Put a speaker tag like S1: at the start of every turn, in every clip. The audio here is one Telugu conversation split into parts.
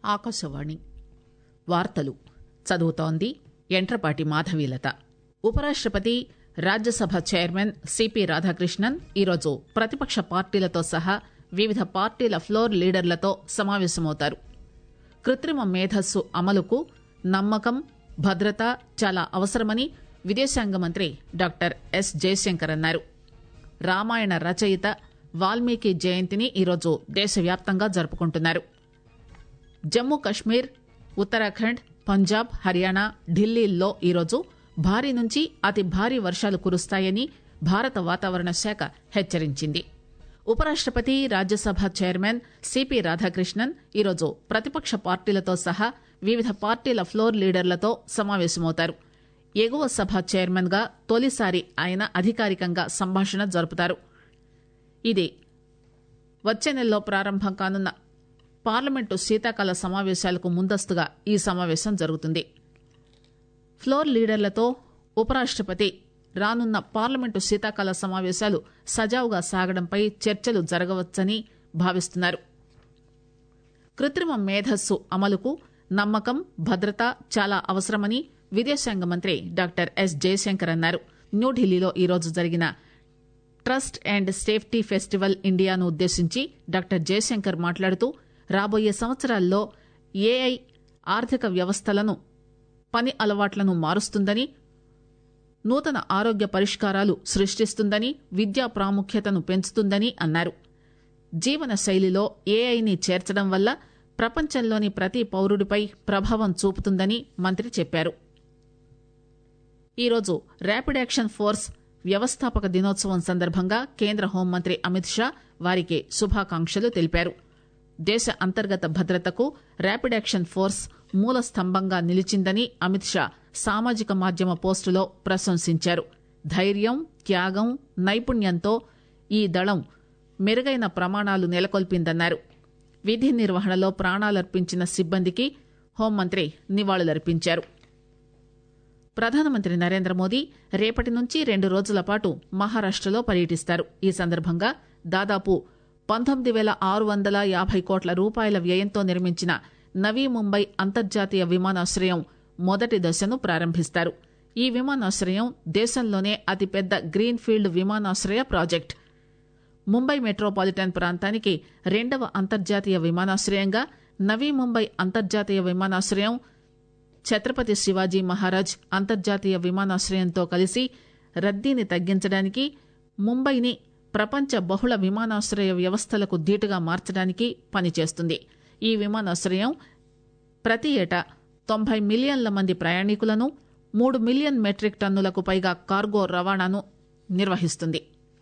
S1: ఆకాశవాణి వార్తలు చదువుతోంది యంట్రపాటి మాధవీలత. ఉపరాష్టపతి రాజ్యసభ చైర్మన్ సిపి రాధాకృష్ణన్ ఈరోజు ప్రతిపక్ష పార్టీలతో సహా వివిధ పార్టీల ఫ్లోర్ లీడర్లతో సమావేశమవుతారు. కృత్రిమ మేధస్సు అమలుకు నమ్మకం, భద్రత చాలా అవసరమని విదేశాంగ మంత్రి డాక్టర్ ఎస్ జయశంకర్ అన్నారు. రామాయణ రచయిత వాల్మీకి జయంతిని ఈరోజు దేశవ్యాప్తంగా జరుపుకుంటున్నారు. జమ్మూ కశ్మీర్, ఉత్తరాఖండ్, పంజాబ్, హర్యానా, ఢిల్లీల్లో ఈరోజు భారీ నుంచి అతి భారీ వర్షాలు కురుస్తాయని భారత వాతావరణ శాఖ హెచ్చరించింది. ఉపరాష్టపతి రాజ్యసభ చైర్మన్ సిపి రాధాకృష్ణన్ ఈరోజు ప్రతిపక్ష పార్టీలతో సహా వివిధ పార్టీల ఫ్లోర్ లీడర్లతో సమావేశమవుతారు. ఎగువ సభ చైర్మన్ గా తొలిసారి ఆయన అధికారికంగా సంభాషణ జరుపుతారు. ఇది వచ్చే నెలలో ప్రారంభం కానున్న పార్లమెంటు శీతాకాల సమావేశాలకు ముందస్తుగా ఈ సమావేశం జరుగుతుంది. ఫ్లోర్ లీడర్లతో ఉపరాష్టపతి రానున్న పార్లమెంటు శీతాకాల సమావేశాలు సజావుగా సాగడంపై చర్చలు జరగవచ్చని భావిస్తున్నారు. కృత్రిమ మేధస్సు అమలుకు నమ్మకం, భద్రత చాలా అవసరమని విదేశాంగ మంత్రి డాక్టర్ ఎస్ జయశంకర్ అన్నారు. న్యూఢిల్లీలో ఈరోజు జరిగిన ట్రస్ట్ అండ్ సేఫ్టీ ఫెస్టివల్ ఇండియాను ఉద్దేశించి డాక్టర్ జయశంకర్ మాట్లాడుతూ రాబోయే సంవత్సరాల్లో ఏఐ ఆర్థిక వ్యవస్థలను, పని అలవాట్లను మారుస్తుందని, నూతన ఆరోగ్య పరిష్కారాలు సృష్టిస్తుందని, విద్యా ప్రాముఖ్యతను పెంచుతుందని అన్నారు. జీవన శైలిలో ఏఐని చేర్చడం వల్ల ప్రపంచంలోని ప్రతి పౌరుడిపై ప్రభావం చూపుతుందని మంత్రి చెప్పారు. ఈరోజు ర్యాపిడ్ యాక్షన్ ఫోర్స్ వ్యవస్థాపక దినోత్సవం సందర్భంగా కేంద్ర హోంమంత్రి అమిత్ షా వారికి శుభాకాంక్షలు తెలిపారు. దేశ అంతర్గత భద్రతకు ర్యాపిడ్ యాక్షన్ ఫోర్స్ మూల స్తంభంగా నిలిచిందని అమిత్ షా సామాజిక మాధ్యమ పోస్టులో ప్రశంసించారు. ధైర్యం, త్యాగం, నైపుణ్యంతో ఈ దళం మెరుగైన ప్రమాణాలు నెలకొల్పిందన్నారు. విధి నిర్వహణలో ప్రాణాలర్పించిన సిబ్బందికి హోంమంత్రి నివాళులర్పించారు. ప్రధానమంత్రి నరేంద్ర మోదీ రేపటి నుంచి 2 రోజుల పాటు మహారాష్టలో పర్యటిస్తారు. ఈ సందర్భంగా దాదాపు 19,650 కోట్ల రూపాయల వ్యయంతో నిర్మించిన నవీ ముంబై అంతర్జాతీయ విమానాశ్రయం మొదటి దశను ప్రారంభిస్తారు. ఈ విమానాశ్రయం దేశంలోనే అతిపెద్ద గ్రీన్ఫీల్డ్ విమానాశ్రయ ప్రాజెక్టు. ముంబై మెట్రోపాలిటన్ ప్రాంతానికి 2వ అంతర్జాతీయ విమానాశ్రయంగా నవీ ముంబై అంతర్జాతీయ విమానాశ్రయం ఛత్రపతి శివాజీ మహారాజ్ అంతర్జాతీయ విమానాశ్రయంతో కలిసి రద్దీని తగ్గించడానికి, ముంబైని ప్రపంచ బహుళ విమానాశ్రయ వ్యవస్థలకు ధీటుగా మార్చడానికి పనిచేస్తుంది. ఈ విమానాశ్రయం ప్రతి ఏటా 90 మిలియన్ల మంది ప్రయాణికులను, 3 మిలియన్ మెట్రిక్ టన్నులకు పైగా కార్గో రవాణాను నిర్వహిస్తుంది.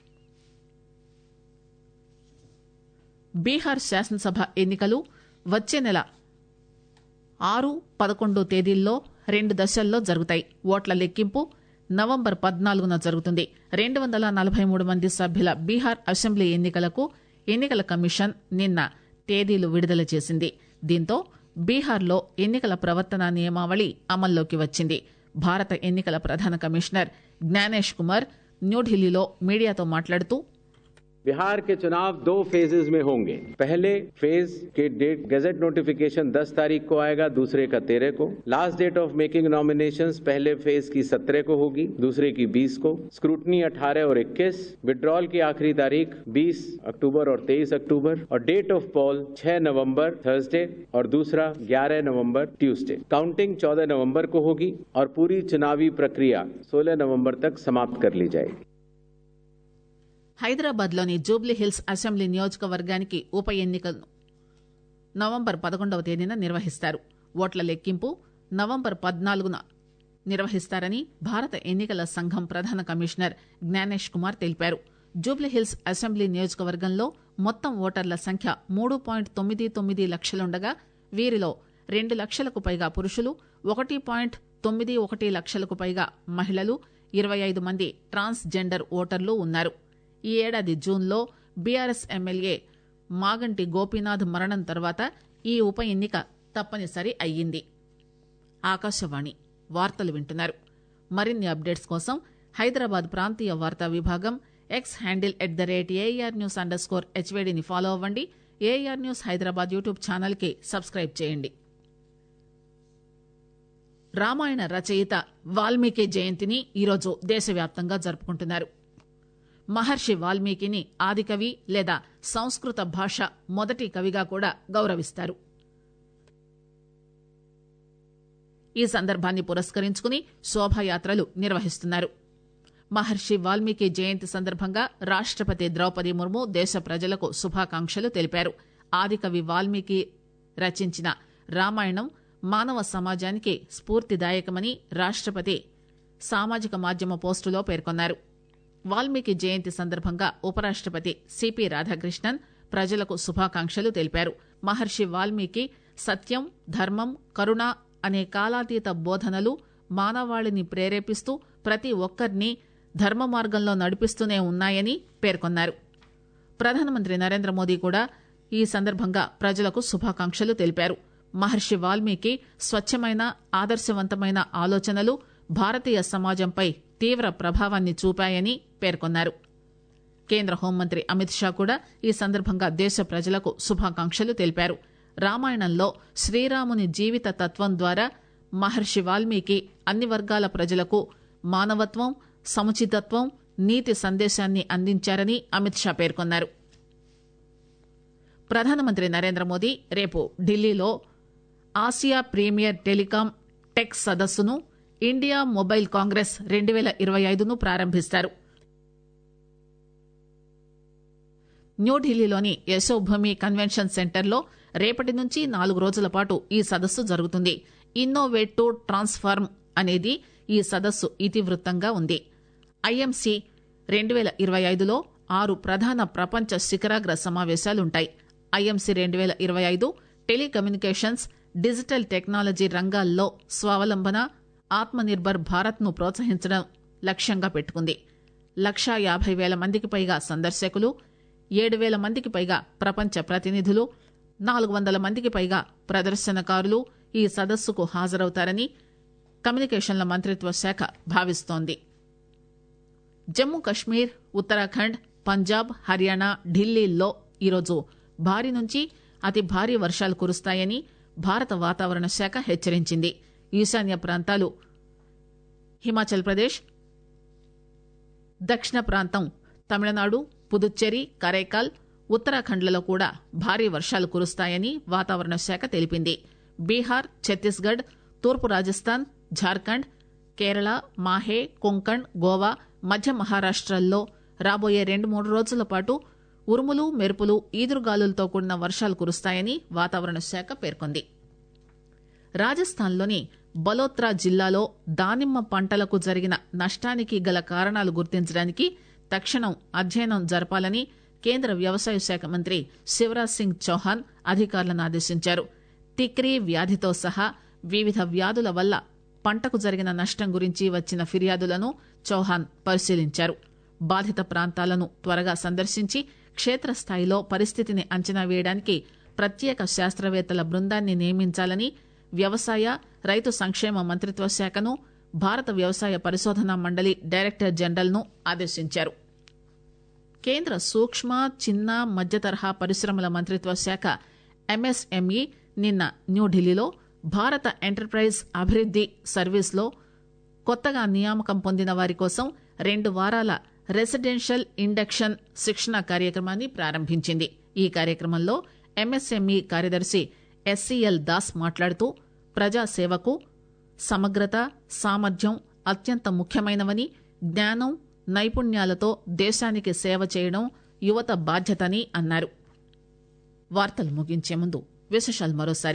S1: బీహార్ శాసనసభ ఎన్నికలు వచ్చే నెల 6, 11 తేదీల్లో 2 దశల్లో జరుగుతాయి. ఓట్ల లెక్కింపు నవంబర్ 14న జరుగుతుంది. 243 మంది సభ్యుల బీహార్ అసెంబ్లీ ఎన్నికలకు ఎన్నికల కమిషన్ నిన్న తేదీలు విడుదల చేసింది. దీంతో బీహార్లో ఎన్నికల ప్రవర్తన నియమావళి అమల్లోకి వచ్చింది. భారత ఎన్నికల ప్రధాన కమిషనర్ జ్ఞానేష్ కుమార్ న్యూఢిల్లీలో మీడియాతో మాట్లాడుతూ,
S2: बिहार के चुनाव 2 फेजेज में होंगे. पहले फेज के डेट गजट नोटिफिकेशन 10 तारीख को आएगा, दूसरे का 13 को. Last date of making nominations पहले फेज की 17 को होगी, दूसरे की 20 को. स्क्रूटनी 18 और 21. विड्रॉल की आखिरी तारीख 20 अक्टूबर और 23 अक्टूबर और date of poll 6 November Thursday और दूसरा 11 नवंबर ट्यूसडे. काउंटिंग 14 नवंबर को होगी और पूरी चुनावी प्रक्रिया 16 नवंबर तक समाप्त कर ली जाएगी.
S1: హైదరాబాద్ లోని జూబ్లీ హిల్స్ అసెంబ్లీ నియోజకవర్గానికి ఉప ఎన్నికను నవంబర్ 11వ తేదీన నిర్వహిస్తారు. ఓట్ల లెక్కింపు నవంబర్ 14న నిర్వహిస్తారని భారత ఎన్నికల సంఘం ప్రధాన కమిషనర్ జ్ఞానేష్ కుమార్ తెలిపారు. జూబ్లీ హిల్స్ అసెంబ్లీ నియోజకవర్గంలో మొత్తం ఓటర్ల సంఖ్య 3.99 లక్షలుండగా వీరిలో 2 లక్షలకు పైగా పురుషులు, 1.91 లక్షలకు పైగా మహిళలు, 25 మంది ట్రాన్స్ జెండర్ ఓటర్లు ఉన్నారు. ఈ ఏడాది జూన్లో బీఆర్ఎస్ ఎమ్మెల్యే మాగంటి గోపీనాథ్ మరణం తర్వాత ఈ ఉప ఎన్నిక తప్పనిసరి అయ్యింది. ఆకాశవాణి వార్తలు వింటున్నారు. మరిన్ని అప్డేట్స్ కోసం హైదరాబాద్ ప్రాంతీయ వార్తా విభాగం ఎక్స్ హ్యాండిల్ @AR News_HVDని ఫాలో అవ్వండి. ఏఆర్ న్యూస్ హైదరాబాద్ యూట్యూబ్ ఛానల్కి సబ్స్క్రైబ్ చేయండి. రామాయణ రచయిత వాల్మీకి జయంతిని ఈరోజు దేశవ్యాప్తంగా జరుపుకుంటున్నారు. మహర్షి వాల్మీకిని ఆదికవి లేదా సంస్కృత భాష మొదటి కవిగా కూడా గౌరవిస్తారు. ఈ సందర్భాన్ని పురస్కరించుకుని శోభాయాత్రలు నిర్వహిస్తున్నారు. మహర్షి వాల్మీకి జయంతి సందర్భంగా రాష్టపతి ద్రౌపది ముర్ము దేశ ప్రజలకు శుభాకాంక్షలు తెలిపారు. ఆదికవి వాల్మీకి రచించిన రామాయణం మానవ సమాజానికి స్ఫూర్తిదాయకమని రాష్టపతి సామాజిక మాధ్యమ పోస్టులో పేర్కొన్నారు. వాల్మీకి జయంతి సందర్భంగా ఉపరాష్టపతి సిపి రాధాకృష్ణన్ ప్రజలకు శుభాకాంక్షలు తెలిపారు. మహర్షి వాల్మీకి సత్యం, ధర్మం, కరుణ అనే కాలాతీత బోధనలు మానవాళిని ప్రేరేపిస్తూ ప్రతి ఒక్కరిని ధర్మ మార్గంలో నడిపిస్తూనే ఉన్నాయని పేర్కొన్నారు. ప్రధానమంత్రి నరేంద్ర మోదీ కూడా ఈ సందర్భంగా ప్రజలకు శుభాకాంక్షలు తెలిపారు. మహర్షి వాల్మీకి స్వచ్ఛమైన, ఆదర్శవంతమైన ఆలోచనలు భారతీయ సమాజంపై తీవ్ర ప్రభావాన్ని చూపాయని పేర్కొన్నారు. కేంద్ర హోంమంత్రి అమిత్ షా కూడా ఈ సందర్భంగా దేశ ప్రజలకు శుభాకాంక్షలు తెలిపారు. రామాయణంలో శ్రీరాముని జీవిత తత్వం ద్వారా మహర్షి వాల్మీకి అన్ని వర్గాల ప్రజలకు మానవత్వం, సముచితత్వం, నీతి సందేశాన్ని అందించారని అమిత్ షా పేర్కొన్నారు. ప్రధానమంత్రి నరేంద్ర మోదీ రేపు ఢిల్లీలో ఆసియా ప్రీమియర్ టెలికాం టెక్ సదస్సును, ఇండియా మొబైల్ కాంగ్రెస్ 2025ను ప్రారంభిస్తారు. న్యూఢిల్లీలోని యశోభూమి కన్వెన్షన్ సెంటర్లో రేపటి నుంచి 4 రోజుల పాటు ఈ సదస్సు జరుగుతుంది. ఇన్నోవేట్ టు ట్రాన్స్ఫార్మ్ అనేది ఈ సదస్సు ఇతివృత్తంగా ఉంది. ఐఎంసీ 2025లో 6 ప్రధాన ప్రపంచ శిఖరాగ్ర సమావేశాలుంటాయి. ఐఎంసీ 2025 టెలికమ్యూనికేషన్స్, డిజిటల్ టెక్నాలజీ రంగాల్లో స్వావలంబన, ఆత్మనిర్భర్ భారత్ ను ప్రోత్సహించడం లక్ష్యంగా పెట్టుకుంది. 150,000 మందికి పైగా సందర్శకులు, 7,000 మందికి పైగా ప్రపంచ ప్రతినిధులు, 400 మందికి పైగా ప్రదర్శనకారులు ఈ సదస్సుకు హాజరవుతారని కమ్యూనికేషన్ల మంత్రిత్వ శాఖ భావిస్తోంది. జమ్మూ కశ్మీర్, ఉత్తరాఖండ్, పంజాబ్, హర్యానా, ఢిల్లీల్లో ఈరోజు భారీ నుంచి అతి భారీ వర్షాలు కురుస్తాయని భారత వాతావరణ శాఖ హెచ్చరించింది. ఈశాన్య ప్రాంతాలు, హిమాచల్ ప్రదేశ్, దక్షిణ ప్రాంతం తమిళనాడు, పుదుచ్చేరి, కరైకాల్, ఉత్తరాఖండ్లలో కూడా భారీ వర్షాలు కురుస్తాయని వాతావరణ శాఖ తెలిపింది. బీహార్, ఛత్తీస్గఢ్, తూర్పు రాజస్థాన్, ఝార్ఖండ్, కేరళ, మాహే, కొంకణ్, గోవా, మధ్య మహారాష్టల్లో రాబోయే 2-3 రోజుల పాటు ఉరుములు, మెరుపులు, ఈదురుగాలులతో కూడిన వర్షాలు కురుస్తాయని వాతావరణ శాఖ పేర్కొంది. రాజస్థాన్లోని బలోత్రా జిల్లాలో దానిమ్మ పంటలకు జరిగిన నష్టానికి గల కారణాలు గుర్తించడానికి తక్షణం అధ్యయనం జరపాలని కేంద్ర వ్యవసాయ శాఖ మంత్రి శివరాజ్ సింగ్ చౌహాన్ అధికారులను ఆదేశించారు. తిక్రీ వ్యాధితో సహా వివిధ వ్యాధుల వల్ల పంటకు జరిగిన నష్టం గురించి వచ్చిన ఫిర్యాదులను చౌహాన్ పరిశీలించారు. బాధిత ప్రాంతాలను త్వరగా సందర్శించి క్షేత్రస్థాయిలో పరిస్థితిని అంచనా వేయడానికి ప్రత్యేక శాస్త్రవేత్తల బృందాన్ని నియమించాలని వ్యవసాయ, రైతు సంక్షేమ మంత్రిత్వ శాఖను, భారత వ్యవసాయ పరిశోధనా మండలి డైరెక్టర్ జనరల్ ను ఆదేశించారు. కేంద్ర సూక్ష్మ, చిన్న, మధ్య తరహా పరిశ్రమల మంత్రిత్వ శాఖ ఎంఎస్ఎంఈ నిన్న న్యూఢిల్లీలో భారత ఎంటర్ప్రైజ్ అభివృద్ది సర్వీస్లో కొత్తగా నియామకం పొందిన వారి కోసం 2 వారాల రెసిడెన్షియల్ ఇండక్షన్ శిక్షణ కార్యక్రమాన్ని ప్రారంభించింది. ఈ కార్యక్రమంలో ఎంఎస్ఎంఈ కార్యదర్శి ఎస్సీఎల్ దాస్ మాట్లాడుతూ ప్రజాసేవకు సమగ్రత, సామర్థ్యం అత్యంత ముఖ్యమైనవని, జ్ఞానం, నైపుణ్యాలతో దేశానికి సేవ చేయడం యువత బాధ్యతని అన్నారు. వార్తలు ముగించే ముందు విశేషాలు మరోసారి.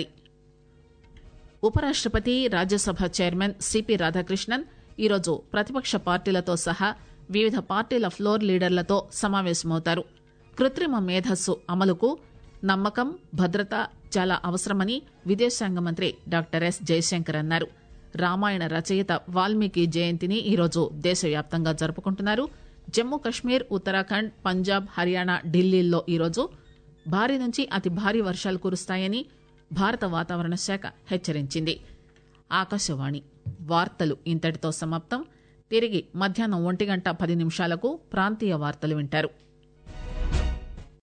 S1: ఉపరాష్టపతి, రాజ్యసభ చైర్మన్ సిపి రాధాకృష్ణన్ ఈరోజు ప్రతిపక్ష పార్టీలతో సహా వివిధ పార్టీల ఫ్లోర్ లీడర్లతో సమావేశమవుతారు. కృత్రిమ మేధస్సు అమలుకు నమ్మకం, భద్రత చాలా అవసరమని విదేశాంగ మంత్రి డాక్టర్ ఎస్ జయశంకర్ అన్నారు. రామాయణ రచయిత వాల్మీకి జయంతిని ఈరోజు దేశవ్యాప్తంగా జరుపుకుంటున్నారు. జమ్మూ కశ్మీర్, ఉత్తరాఖండ్, పంజాబ్, హర్యానా, ఢిల్లీల్లో ఈరోజు భారీ నుంచి అతి భారీ వర్షాలు కురుస్తాయని భారత వాతావరణ శాఖ హెచ్చరించింది. ఆకాశవాణి వార్తలు ఇంతటితో సమాప్తం. తిరిగి మధ్యాహ్నం 1:10 ప్రాంతీయ వార్తలు వింటారు.